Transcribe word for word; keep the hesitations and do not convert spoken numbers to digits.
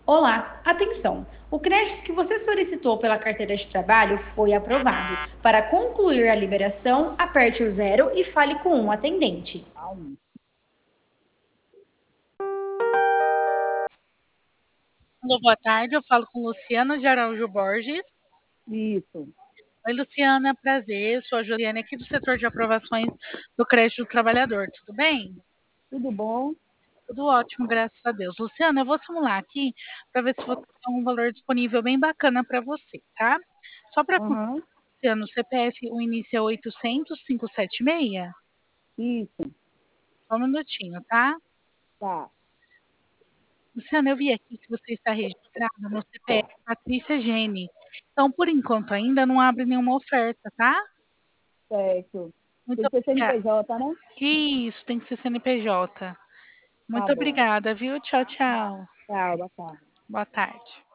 Olá, atenção! O crédito que você solicitou pela carteira de trabalho foi aprovado. Para concluir a liberação, aperte o zero e fale com um atendente. Alô. Alô, boa tarde. Eu falo com Luciana de Araújo Borges. Isso. Oi, Luciana, prazer. Eu sou a Juliana aqui do setor de aprovações do crédito do trabalhador. Tudo bem? Tudo bom? Tudo ótimo, graças a Deus. Luciana, eu vou simular aqui para ver se você tem um valor disponível bem bacana para você, tá? Só para Aham. Luciana, o C P F, o início é oitocentos, quinhentos e setenta e seis? Isso. Só um minutinho, tá? Tá. Luciana, eu vi aqui que você está registrada no C P F Patrícia Gene. Então, por enquanto, ainda não abre nenhuma oferta, tá? Certo. Muito Tem que ser obrigada. C N P J, né? Isso, tem que ser C N P J. Tá Muito bom. obrigada, viu? Tchau, tchau. Tchau, boa tarde. Boa tarde.